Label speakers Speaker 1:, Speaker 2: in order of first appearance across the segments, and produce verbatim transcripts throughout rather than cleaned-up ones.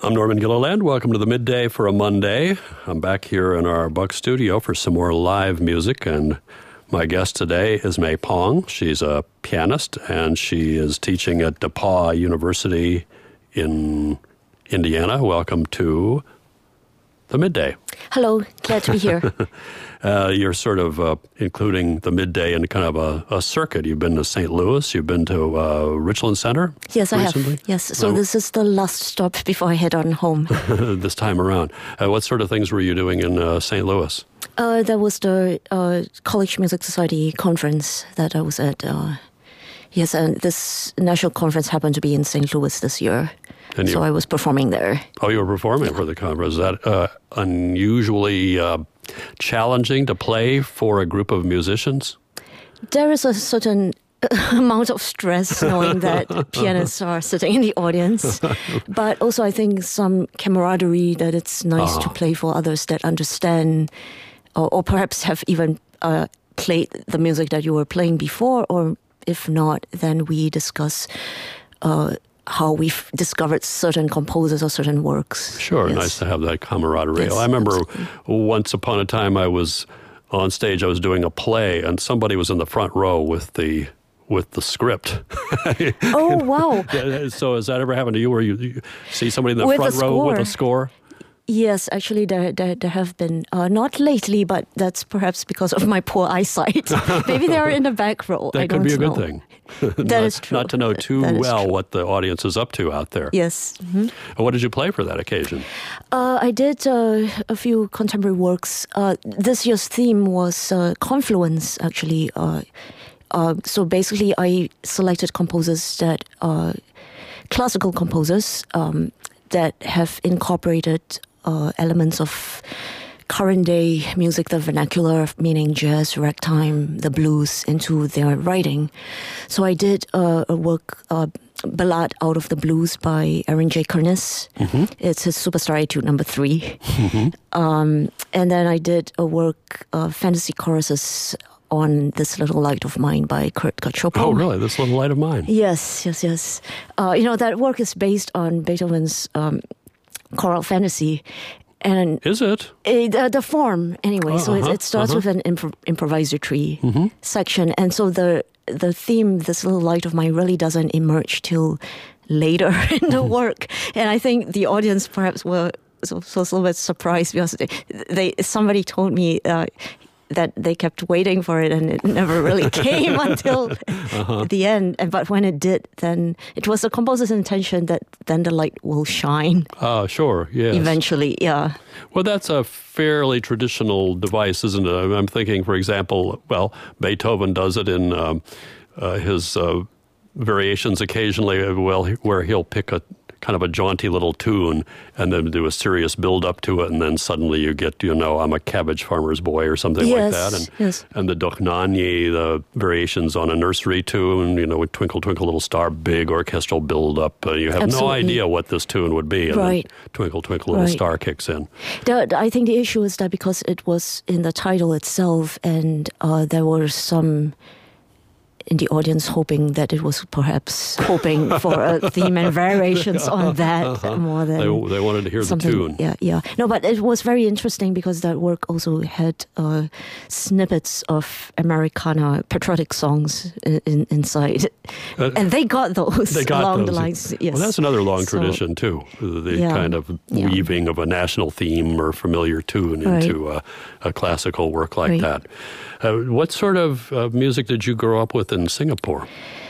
Speaker 1: I'm Norman Gilliland. Welcome to the Midday for a Monday. I'm back here in our Buck studio for some more live music, and my guest today is May Pong. She's a pianist, and she is teaching at DePauw University in Indiana. Welcome to the Midday.
Speaker 2: Hello, glad to be here.
Speaker 1: uh, you're sort of uh, including the Midday in kind of a, a circuit. You've been to Saint Louis. You've been to uh, Richland Center.
Speaker 2: Yes,
Speaker 1: recently?
Speaker 2: I have. Yes, so
Speaker 1: oh.
Speaker 2: this is the last stop before I head on home.
Speaker 1: This time around. Uh, what sort of things were you doing in uh, Saint Louis?
Speaker 2: Uh, there was the uh, College Music Society conference that I was at. Uh, yes, and this national conference happened to be in Saint Louis this year. And so you, I was performing there.
Speaker 1: Oh, you were performing yeah. for the conference. Is that uh, unusually uh, challenging to play for a group of musicians?
Speaker 2: There is a certain amount of stress knowing that pianists are sitting in the audience. But also I think some camaraderie that it's nice uh-huh. to play for others that understand or, or perhaps have even uh, played the music that you were playing before. Or if not, then we discuss uh how we've discovered certain composers or certain works.
Speaker 1: Sure,
Speaker 2: yes.
Speaker 1: Nice to have that camaraderie.
Speaker 2: Yes,
Speaker 1: I remember
Speaker 2: absolutely.
Speaker 1: Once upon a time I was on stage, I was doing a play, and somebody was in the front row with the with the script.
Speaker 2: Oh, wow.
Speaker 1: So has that ever happened to you, where you, you see somebody in the
Speaker 2: with
Speaker 1: front row with a score?
Speaker 2: Yes, actually, there there, there have been, uh, not lately, but that's perhaps because of my poor eyesight. Maybe they are in the back row.
Speaker 1: That
Speaker 2: I
Speaker 1: could
Speaker 2: don't
Speaker 1: be a
Speaker 2: know.
Speaker 1: good thing.
Speaker 2: That
Speaker 1: not,
Speaker 2: is true.
Speaker 1: Not to know too well
Speaker 2: true.
Speaker 1: what the audience is up to out there.
Speaker 2: Yes. Mm-hmm.
Speaker 1: What did you play for that occasion?
Speaker 2: Uh, I did uh, a few contemporary works. Uh, this year's theme was uh, confluence, actually. Uh, uh, so basically, I selected composers that are classical composers um, that have incorporated uh, elements of current day music, the vernacular, meaning jazz, ragtime, the blues, into their writing. So I did uh, a work, uh, Ballad Out of the Blues by Aaron J. Kernis. Mm-hmm. It's his Superstar Etude number three. Mm-hmm. Um, and then I did a work, uh, Fantasy Choruses on This Little Light of Mine by Kurt Gottschalk.
Speaker 1: Oh, really? This Little Light of Mine?
Speaker 2: Yes, yes, yes. Uh, you know, that work is based on Beethoven's um, choral fantasy. And
Speaker 1: is it?
Speaker 2: it uh, the form, anyway.
Speaker 1: Uh-huh,
Speaker 2: so it, it starts
Speaker 1: uh-huh.
Speaker 2: with an improv- improvisatory mm-hmm. section. And so the the theme, This Little Light of Mine, really doesn't emerge till later in the work. And I think the audience perhaps were so, so a little bit surprised because they, they somebody told me uh, that they kept waiting for it and it never really came until uh-huh. the end. And but when it did, then it was the composer's intention that then the light will shine.
Speaker 1: Oh, uh, sure, yes.
Speaker 2: Eventually, yeah.
Speaker 1: Well, that's a fairly traditional device, isn't it? I'm thinking, for example, well, Beethoven does it in um, uh, his uh, variations occasionally, well, where he'll pick a kind of a jaunty little tune and then do a serious build-up to it, and then suddenly you get, you know, I'm a cabbage farmer's boy or something
Speaker 2: yes,
Speaker 1: like that. And,
Speaker 2: yes.
Speaker 1: and the Dochnani, the variations on a nursery tune, you know, with Twinkle, Twinkle, Little Star, big orchestral build-up. Uh, you have
Speaker 2: Absolutely.
Speaker 1: no idea what this tune would be, and
Speaker 2: right.
Speaker 1: then Twinkle, Twinkle, Little
Speaker 2: right.
Speaker 1: Star kicks in.
Speaker 2: The, I think the issue is that because it was in the title itself, and uh, there were some in the audience hoping that it was perhaps hoping for a theme and variations on that uh-huh. more than
Speaker 1: they, they wanted to hear
Speaker 2: something.
Speaker 1: the tune.
Speaker 2: Yeah, yeah. No, but it was very interesting because that work also had uh, snippets of Americana patriotic songs in, in, inside, uh, and they got those
Speaker 1: they got
Speaker 2: along
Speaker 1: those.
Speaker 2: the lines. Yes.
Speaker 1: Well, that's another long
Speaker 2: so,
Speaker 1: tradition too. The
Speaker 2: yeah,
Speaker 1: kind of
Speaker 2: yeah.
Speaker 1: weaving of a national theme or familiar tune into
Speaker 2: right.
Speaker 1: a, a classical work like
Speaker 2: right.
Speaker 1: that. Uh, what sort of uh, music did you grow up with in Singapore?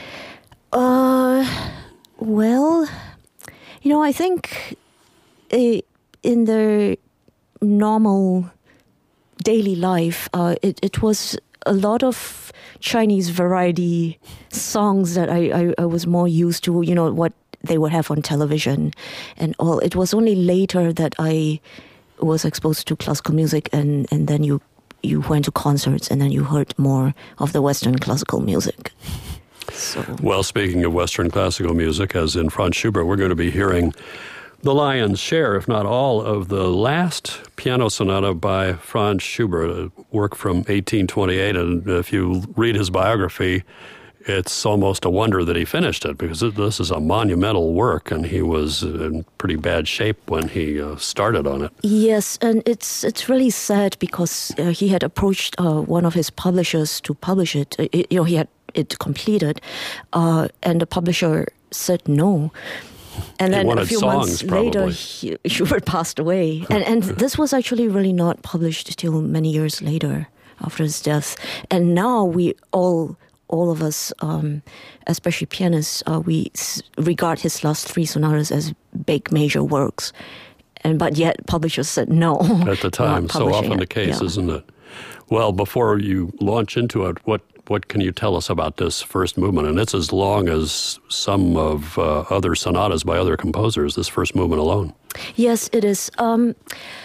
Speaker 2: Uh, well, you know, I think uh, in the normal daily life, uh, it, it was a lot of Chinese variety songs that I, I, I was more used to, you know, what they would have on television and all. It was only later that I was exposed to classical music, and, and then you you went to concerts and then you heard more of the Western classical music. So.
Speaker 1: Well, speaking of Western classical music, as in Franz Schubert, we're going to be hearing the lion's share, if not all, of the last piano sonata by Franz Schubert, a work from eighteen twenty-eight. And if you read his biography, it's almost a wonder that he finished it, because it, this is a monumental work, and he was in pretty bad shape when he uh, started on it.
Speaker 2: Yes, and it's it's really sad because uh, he had approached uh, one of his publishers to publish it. Uh, it. You know, he had it completed, uh, and the publisher said no. And
Speaker 1: he
Speaker 2: then
Speaker 1: wanted
Speaker 2: a few
Speaker 1: songs,
Speaker 2: months later,
Speaker 1: probably.
Speaker 2: he, Schubert passed away. And, and this was actually really not published till many years later after his death. And now we all, all of us, um, especially pianists, uh, we s- regard his last three sonatas as big major works. And but yet publishers said no.
Speaker 1: At the time,
Speaker 2: not
Speaker 1: so
Speaker 2: publishing
Speaker 1: often
Speaker 2: it.
Speaker 1: the case,
Speaker 2: Yeah.
Speaker 1: isn't it? Well, before you launch into it, what what can you tell us about this first movement? And it's as long as some of uh, other sonatas by other composers, this first movement alone.
Speaker 2: Yes, it is. Um,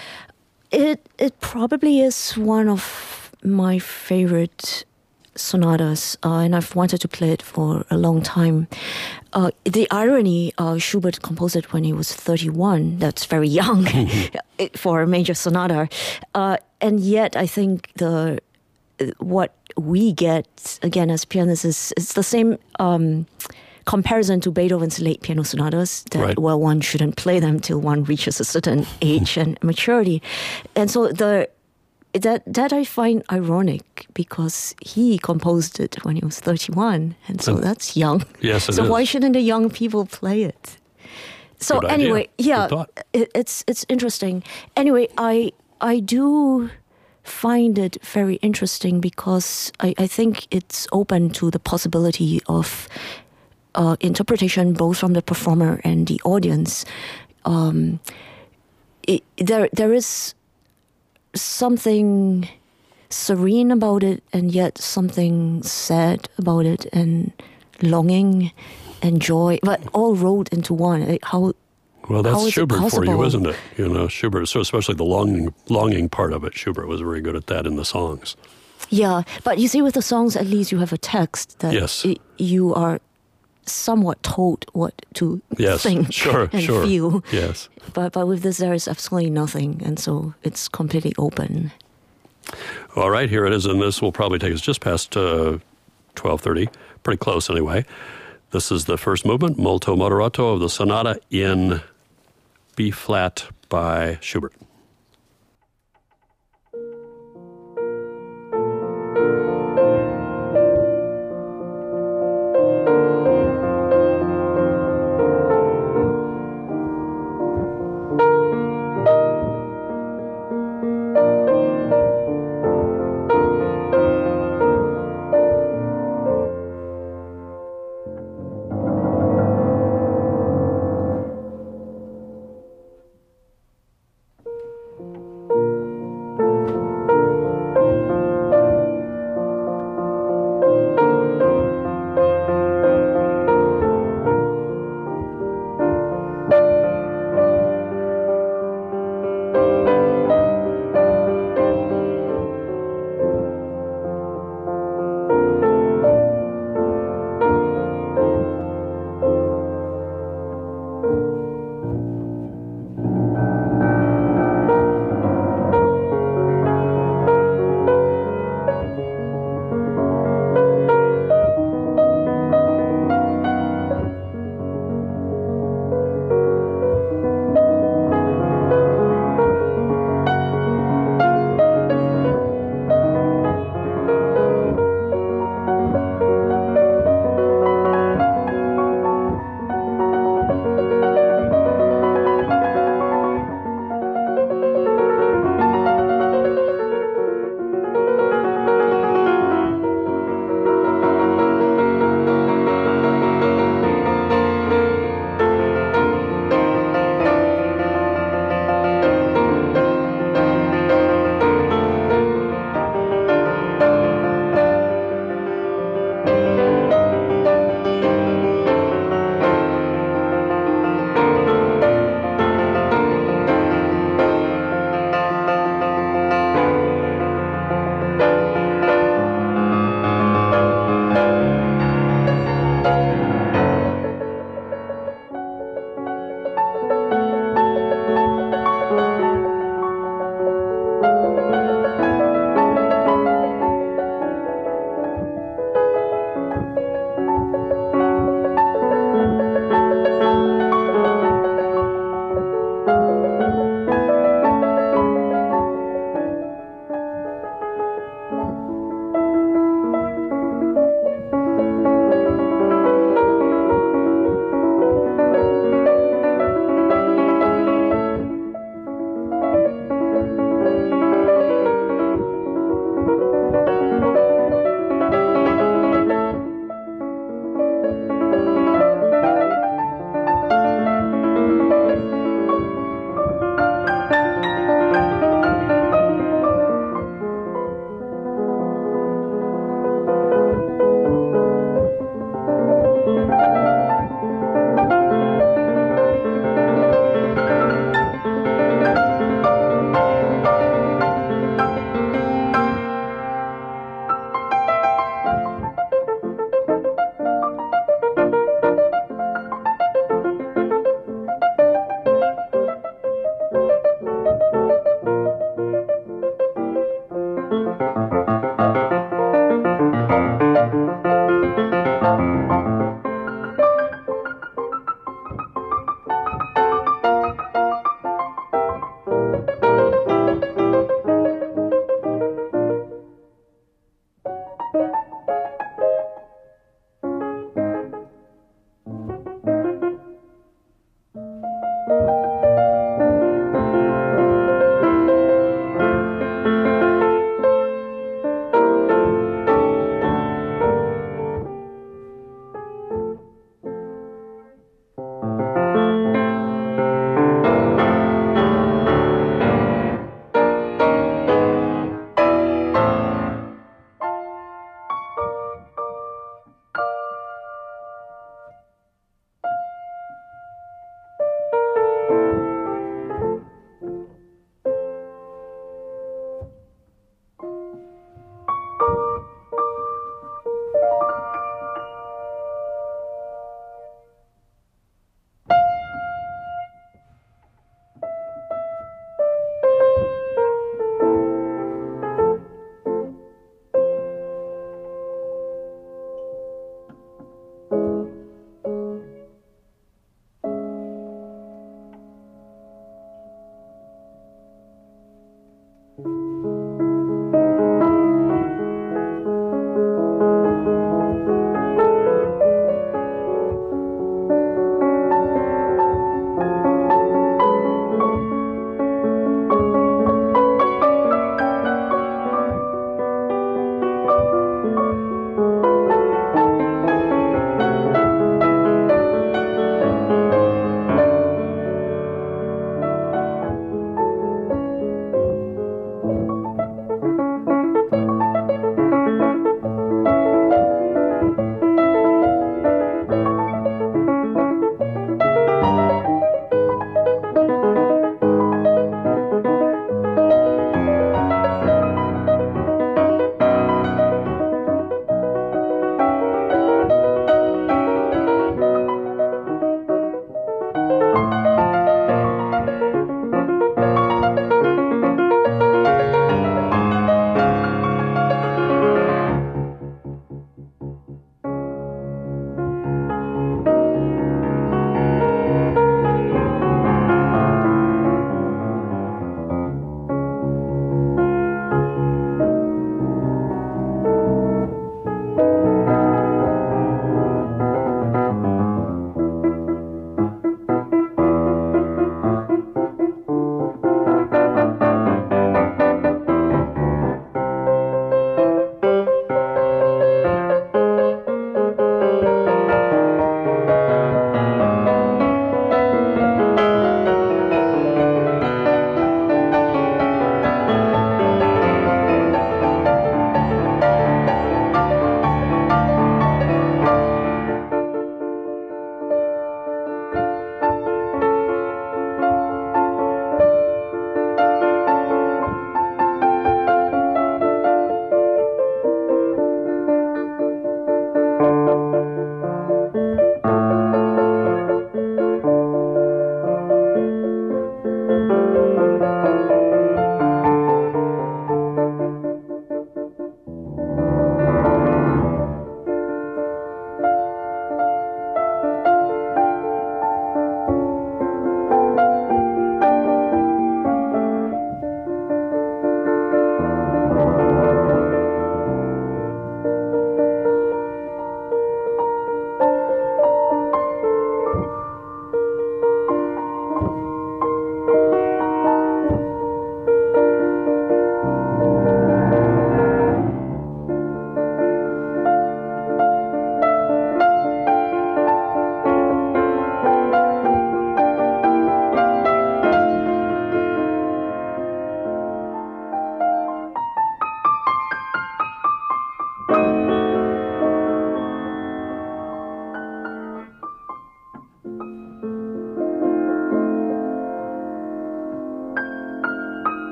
Speaker 2: it it probably is one of my favorite sonatas, uh, and I've wanted to play it for a long time. Uh, the irony, uh, Schubert composed it when he was thirty-one. That's very young for a major sonata. Uh, and yet, I think the what we get, again, as pianists, is it's the same um, comparison to Beethoven's late piano sonatas, that,
Speaker 1: Right.
Speaker 2: well, one shouldn't play them till one reaches a certain age and maturity. And so the That that I find ironic, because he composed it when he was thirty-one, and so
Speaker 1: And-
Speaker 2: that's young.
Speaker 1: Yes, it
Speaker 2: so
Speaker 1: is.
Speaker 2: why shouldn't the young people play it? So
Speaker 1: Good idea.
Speaker 2: anyway,
Speaker 1: Good
Speaker 2: yeah,
Speaker 1: thought.
Speaker 2: it, it's it's interesting. Anyway, I I do find it very interesting because I, I think it's open to the possibility of uh, interpretation, both from the performer and the audience. Um, it, there there is something serene about it, and yet something sad about it, and longing and joy, but all rolled into one. Like, How
Speaker 1: Well, that's
Speaker 2: How is it
Speaker 1: Schubert for you,
Speaker 2: possible?
Speaker 1: isn't it? You know, Schubert, so especially the longing, longing part of it, Schubert was very good at that in the songs.
Speaker 2: Yeah, but you see, with the songs, at least you have a text that
Speaker 1: Yes.
Speaker 2: y- you are somewhat told what to
Speaker 1: Yes,
Speaker 2: think
Speaker 1: sure,
Speaker 2: and
Speaker 1: sure.
Speaker 2: feel.
Speaker 1: Yes.
Speaker 2: But but with this, there is absolutely nothing, and so it's completely open.
Speaker 1: All right, here it is, and this will probably take us just past uh, twelve thirty, pretty close anyway. This is the first movement, Molto Moderato, of the sonata in B-flat by Schubert.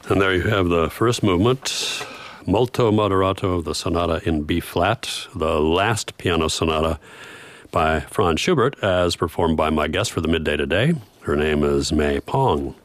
Speaker 1: And there you have the first movement, Molto Moderato of the Sonata in B-flat, the last piano sonata by Franz Schubert, as performed by my guest for the midday today. Her name is May Pong.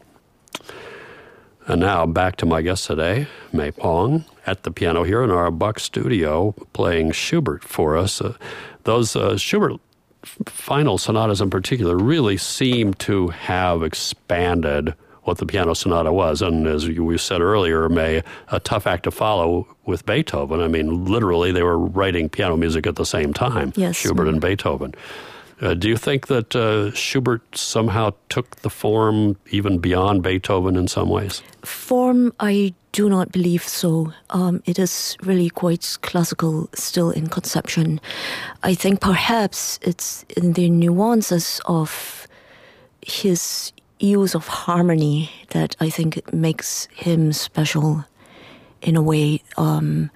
Speaker 1: And now back to my guest today, May Pong, at the piano here in our Buck studio, playing Schubert for us. Uh, those uh, Schubert f- final sonatas in particular really seem to have expanded what the piano sonata was. And as we said earlier, May, a tough act to follow with Beethoven. I mean, literally, they were writing piano music at the same time,
Speaker 2: yes.
Speaker 1: Schubert and Beethoven. Uh, do you think that uh, Schubert somehow took the form even beyond Beethoven in some ways?
Speaker 2: Form, I do not believe so. Um, it is really quite classical still in conception. I think perhaps it's in the nuances of his use of harmony that I think makes him special in a way um,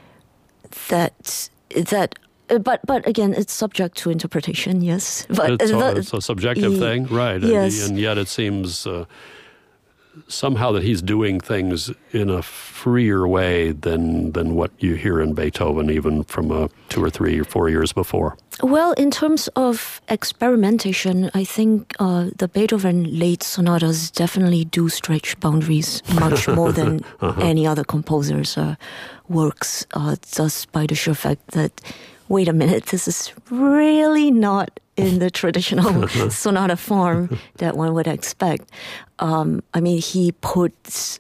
Speaker 2: that that. But but again, it's subject to interpretation. Yes, but
Speaker 1: it's,
Speaker 2: the,
Speaker 1: a, it's a subjective
Speaker 2: he,
Speaker 1: thing, right?
Speaker 2: Yes,
Speaker 1: and, and yet it seems uh, somehow that he's doing things in a freer way than than what you hear in Beethoven, even from uh, two or three or four years before.
Speaker 2: Well, in terms of experimentation, I think uh, the Beethoven late sonatas definitely do stretch boundaries much more than uh-huh. any other composer's uh, works, uh, just by the sheer fact that, wait a minute, this is really not in the traditional sonata form that one would expect. Um, I mean, he puts,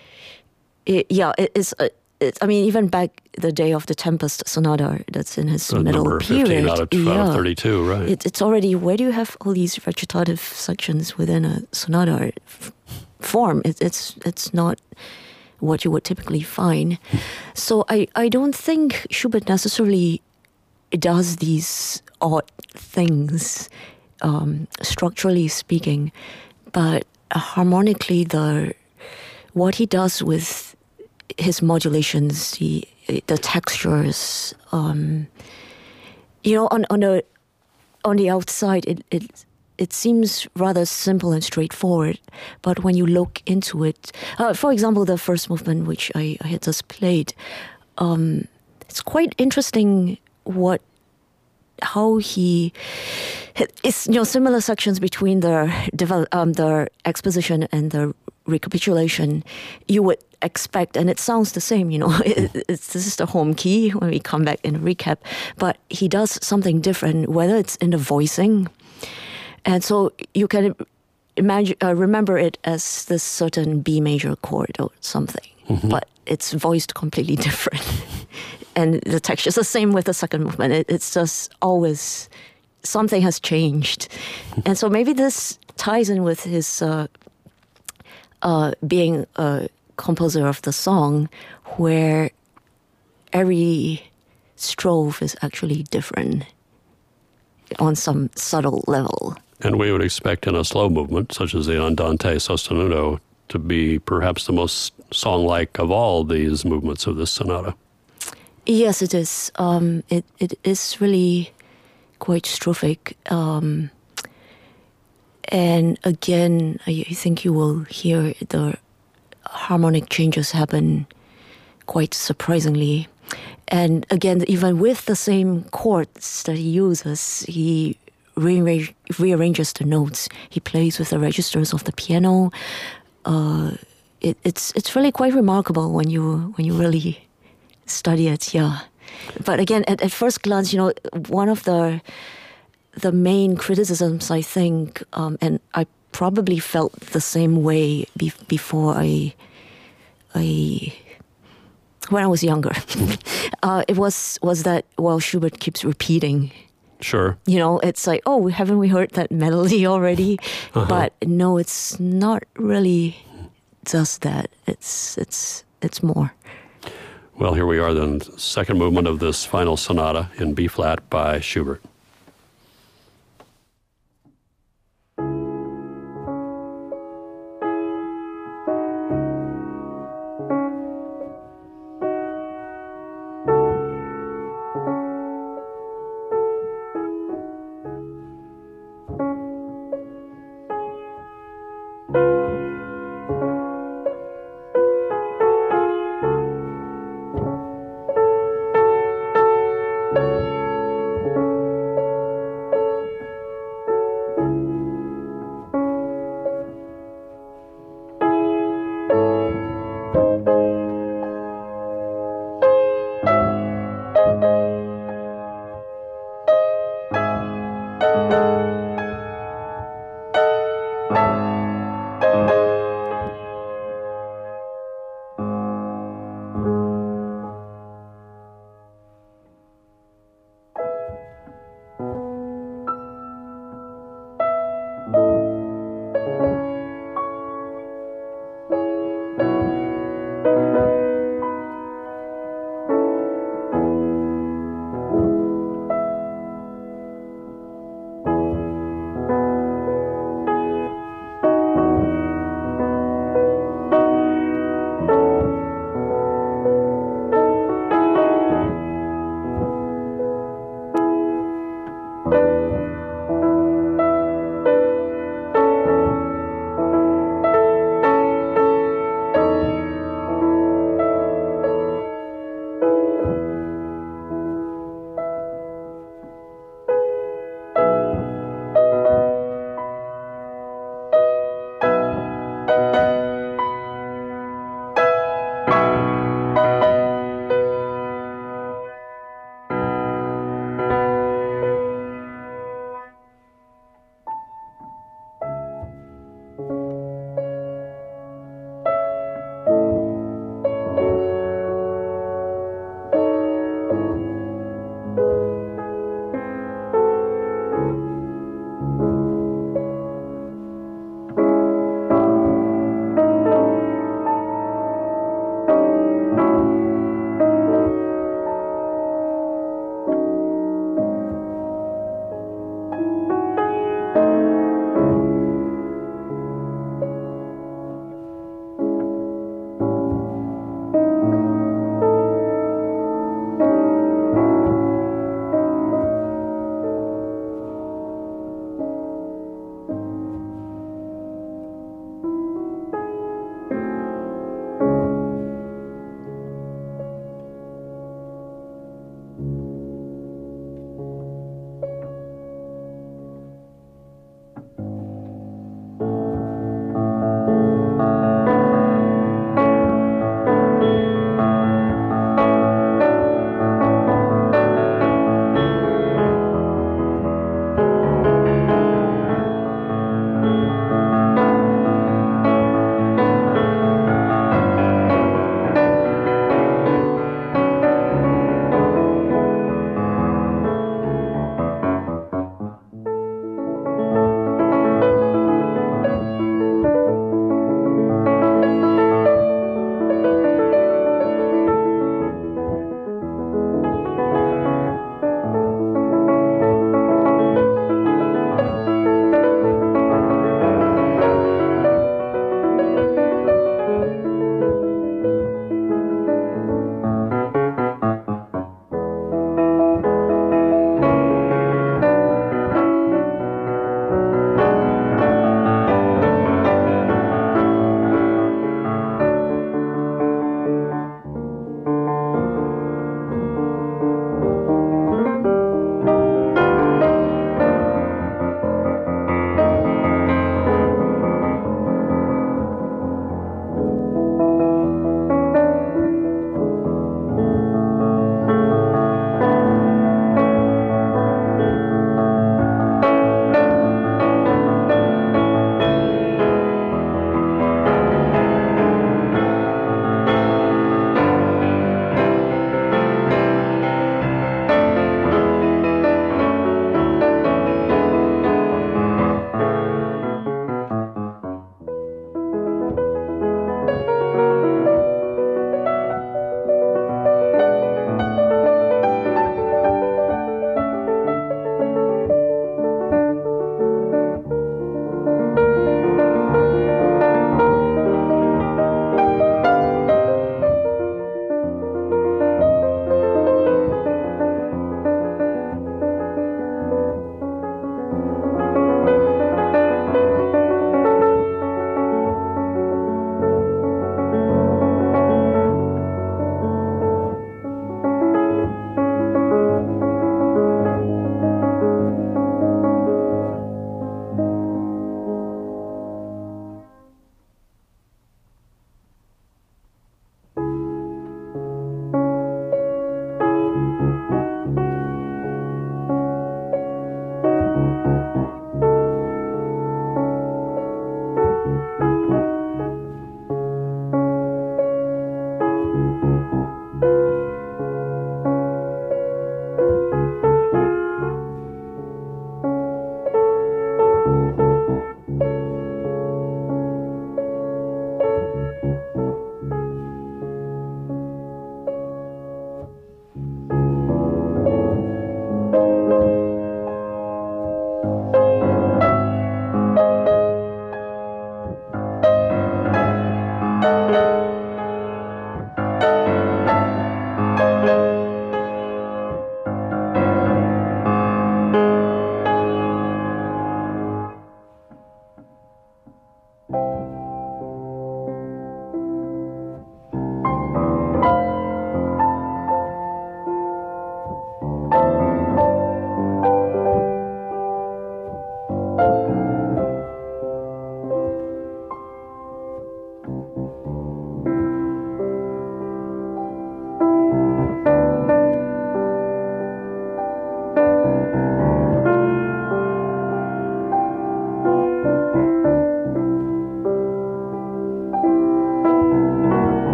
Speaker 2: it, yeah, it, it's, uh, it, I mean, even back the day of the Tempest Sonata, that's in his
Speaker 1: so
Speaker 2: middle
Speaker 1: number
Speaker 2: period.
Speaker 1: fifteen out of
Speaker 2: yeah,
Speaker 1: thirty-two, right.
Speaker 2: It, it's already, where do you have all these recitative sections within a sonata f- form? It, it's it's not what you would typically find. So I, I don't think Schubert necessarily does these odd things, um, structurally speaking, but harmonically, the what he does with his modulations, the the textures, um, you know, on on the on the outside, it it it seems rather simple and straightforward, but when you look into it, uh, for example, the first movement which I, I had just played, um, it's quite interesting what how he it's you know similar sections between the develop um, the exposition and the recapitulation you would expect, and it sounds the same, you know. It, it's, this is the home key when we come back in the recap, but he does something different, whether it's in the voicing, and so you can imagine uh, remember it as this certain B major chord or something, mm-hmm. but it's voiced completely different. And the texture is the same with the second movement. It, it's just always something has changed. And so maybe this ties in with his uh, uh, being a composer of the song, where every strophe is actually different on some subtle level.
Speaker 1: And we would expect in a slow movement, such as the Andante sostenuto, to be perhaps the most song-like of all these movements of this sonata.
Speaker 2: Yes, it is. Um, it it is really quite strophic, um, and again, I, I think you will hear the harmonic changes happen quite surprisingly. And again, even with the same chords that he uses, he rearrange, rearranges the notes. He plays with the registers of the piano. Uh, it, it's it's really quite remarkable when you when you really study it, yeah. But again, at, at first glance, you know, one of the the main criticisms, I think, um, and I probably felt the same way be- before I, I, when I was younger, uh, it was was that, well, Schubert keeps repeating.
Speaker 1: Sure.
Speaker 2: You know, it's like, oh, haven't we heard that melody already? Uh-huh. But no, it's not really just that. It's it's it's more.
Speaker 1: Well, here we are then, second movement of this final sonata in B-flat by Schubert.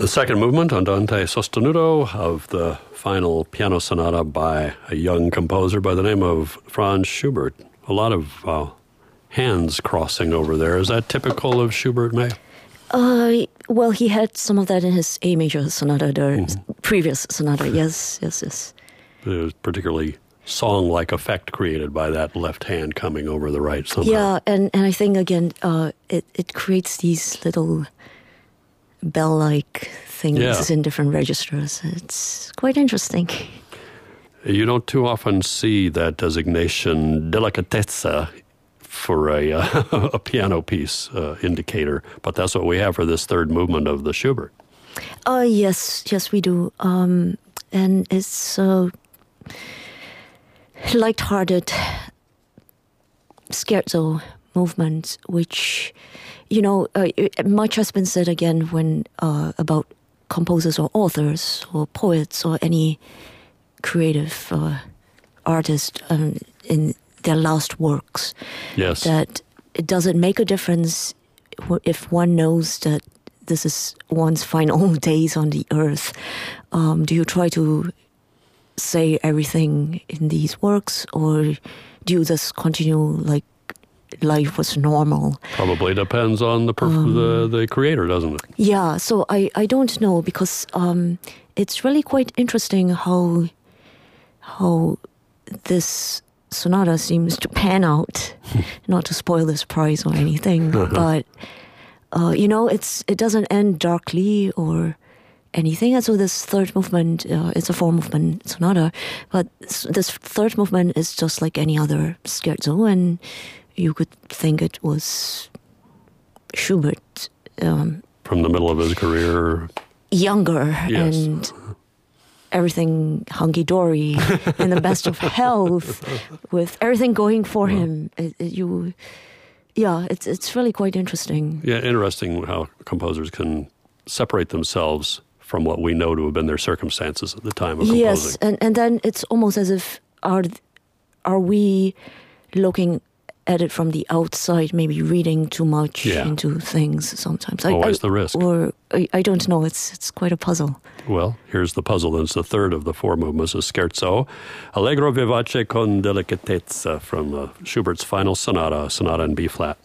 Speaker 1: The second movement, Andante sostenuto, of the final piano sonata by a young composer by the name of Franz Schubert. A lot of uh, hands crossing over there. Is that typical of Schubert, May?
Speaker 2: Uh, well, he had some of that in his A major sonata, the mm-hmm. previous sonata. Yes, yes, yes.
Speaker 1: It was particularly song-like effect created by that left hand coming over the right somehow.
Speaker 2: Yeah, and, and I think, again, uh, it, it creates these little bell-like things yeah. in different registers. It's quite interesting.
Speaker 1: You don't too often see that designation delicatezza for a, uh, a piano piece uh, indicator, but that's what we have for this third movement of the Schubert.
Speaker 2: Uh, yes, yes, we do. Um, and it's a light-hearted scherzo movement, which, you know, uh, much has been said again when uh, about composers or authors or poets or any creative uh, artist um, in their last works.
Speaker 1: Yes.
Speaker 2: That it doesn't make a difference if one knows that this is one's final days on the earth. Um, do you try to say everything in these works, or do you just continue like life was normal?
Speaker 1: Probably depends on the perf- um, the, the creator, doesn't it?
Speaker 2: Yeah, so I, I don't know, because um, it's really quite interesting how how this sonata seems to pan out. Not to spoil the surprise or anything, uh-huh. but uh, you know, it's it doesn't end darkly or anything. And so this third movement, uh, it's a four-movement sonata, but this third movement is just like any other scherzo, and you could think it was Schubert. Um,
Speaker 1: From the middle of his career.
Speaker 2: Younger,
Speaker 1: yes.
Speaker 2: And everything hunky-dory, in the best of health, with everything going for well, him. It, it, you, yeah, it's it's really quite interesting.
Speaker 1: Yeah, interesting how composers can separate themselves from what we know to have been their circumstances at the time of composing.
Speaker 2: Yes, and, and then it's almost as if, are are we looking at it from the outside, maybe reading too much
Speaker 1: yeah.
Speaker 2: into things sometimes.
Speaker 1: Always
Speaker 2: I,
Speaker 1: the risk.
Speaker 2: Or, I, I don't know, it's it's quite a puzzle.
Speaker 1: Well, here's the puzzle. It's the third of the four movements of Scherzo. Allegro vivace con delicatezza from uh, Schubert's final sonata, sonata in B-flat.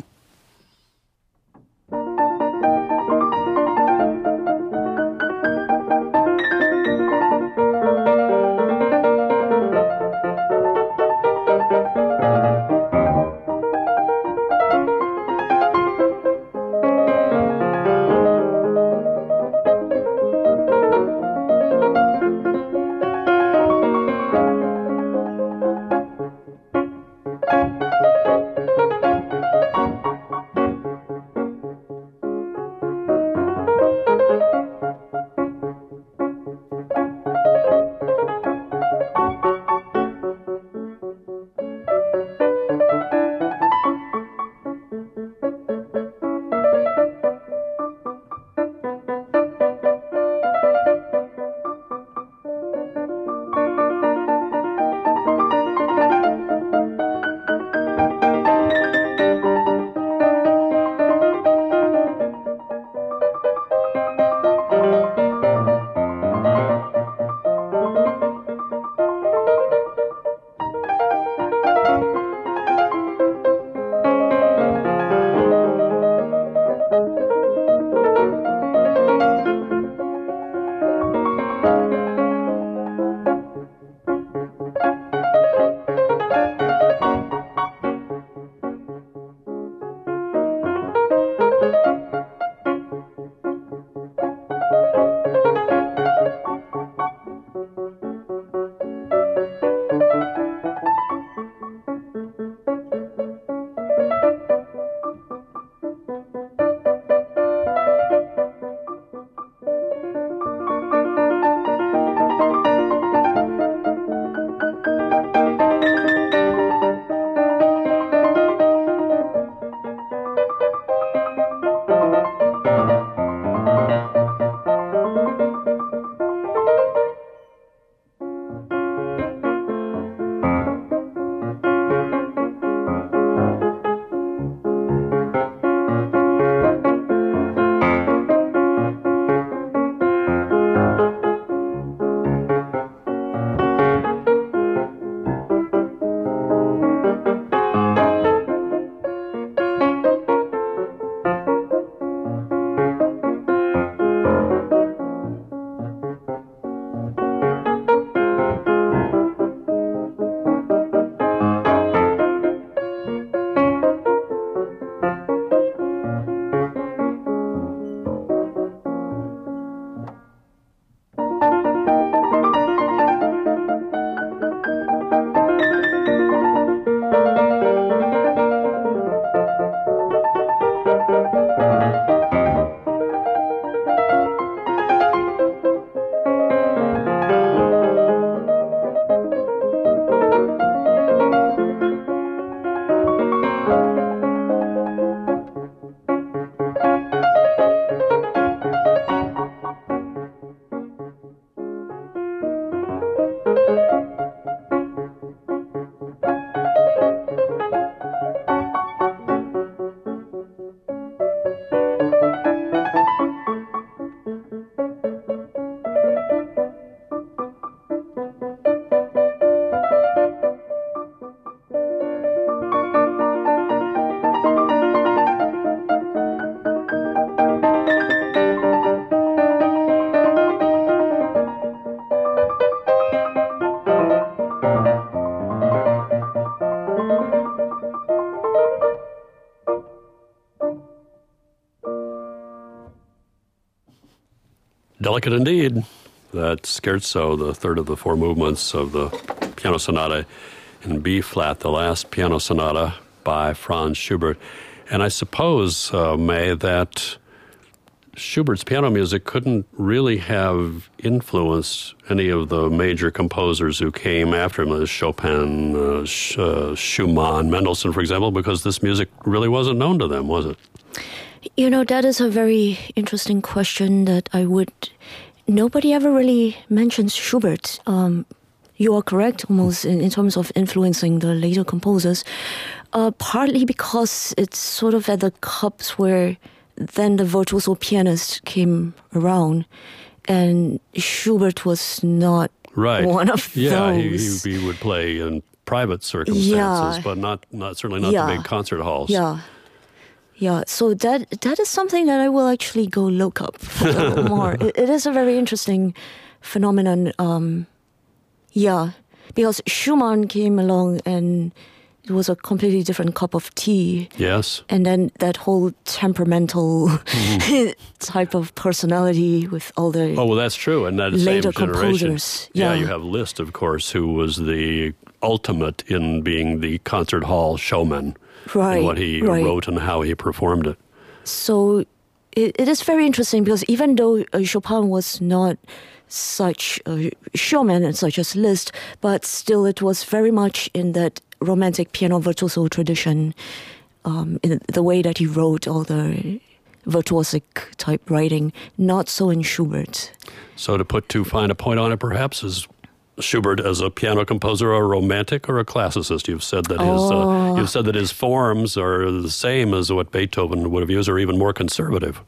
Speaker 1: Delicate indeed. That scherzo, the third of the four movements of the piano sonata in B flat, the last piano sonata by Franz Schubert. And I suppose, uh, May, that Schubert's piano music couldn't really have influenced any of the major composers who came after him, as Chopin, uh, Sch- uh, Schumann, Mendelssohn, for example, because this music really wasn't known to them, was it?
Speaker 2: You know, that is a very interesting question that I would... Nobody ever really mentions Schubert. Um, you are correct, almost, in, in terms of influencing the later composers, uh, partly because it's sort of at the cups where then the virtuoso pianist came around, and Schubert was not
Speaker 1: right.
Speaker 2: one of
Speaker 1: yeah,
Speaker 2: those.
Speaker 1: Yeah, he, he would play in private circumstances, yeah. but not, not certainly not
Speaker 2: yeah.
Speaker 1: the big concert halls.
Speaker 2: Yeah. Yeah, so that that is something that I will actually go look up a little more. It, it is a very interesting phenomenon. Um, yeah, because Schumann came along and it was a completely different cup of tea.
Speaker 1: Yes.
Speaker 2: And then that whole temperamental mm-hmm. type of personality with all the
Speaker 1: oh well, that's true, and that
Speaker 2: later
Speaker 1: same
Speaker 2: composers.
Speaker 1: Yeah.
Speaker 2: yeah,
Speaker 1: you have Liszt, of course, who was the ultimate in being the concert hall showman.
Speaker 2: Right,
Speaker 1: and what he
Speaker 2: right.
Speaker 1: wrote and how he performed it.
Speaker 2: So it, it is very interesting because even though uh, Chopin was not such a showman such as Liszt, but still it was very much in that romantic piano virtuoso tradition, um, in the way that he wrote all the virtuosic type writing, not so in Schubert.
Speaker 1: So to put too fine a point on it, perhaps, is Schubert as a piano composer a romantic or a classicist? You've said that his
Speaker 2: oh.
Speaker 1: uh, you've said that his forms are the same as what Beethoven would have used, or even more conservative.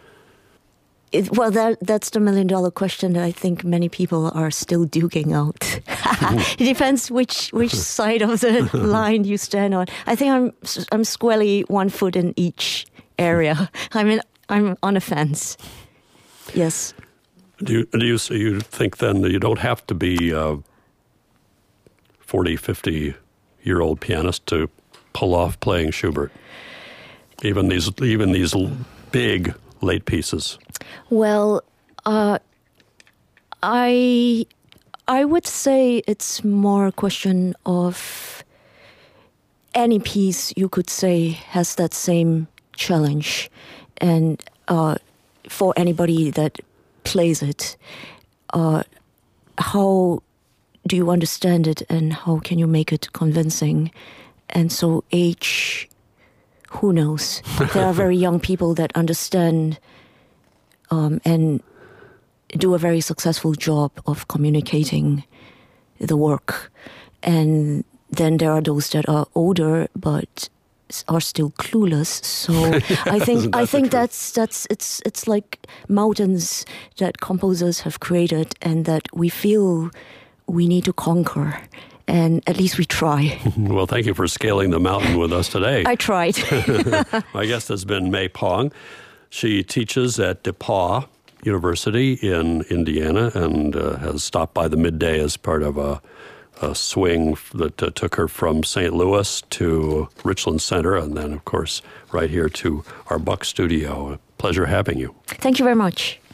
Speaker 2: It, well, that that's the million dollar question that I think many people are still duking out. It depends which which side of the line you stand on. I think I'm I'm squarely one foot in each area. I mean, I'm on a fence. Yes.
Speaker 1: Do you, do you, you think then that you don't have to be a forty, fifty-year-old pianist to pull off playing Schubert? Even these even these big late pieces?
Speaker 2: Well, uh, I I would say it's more a question of any piece you could say has that same challenge. And uh, for anybody that plays it, uh, how do you understand it and how can you make it convincing? And so age, who knows? There are very young people that understand um, and do a very successful job of communicating the work. And then there are those that are older but are still clueless. So I think I think that's that's it's it's like mountains that composers have created and that we feel we need to conquer. And at least we try.
Speaker 1: Well, thank you for scaling the mountain with us today.
Speaker 2: I tried.
Speaker 1: My guest has been May Pong. She teaches at DePauw University in Indiana and uh, has stopped by the midday as part of a, a swing that uh, took her from Saint Louis to Richland Center and then, of course, right here to our Buck studio. A pleasure having you.
Speaker 2: Thank you very much.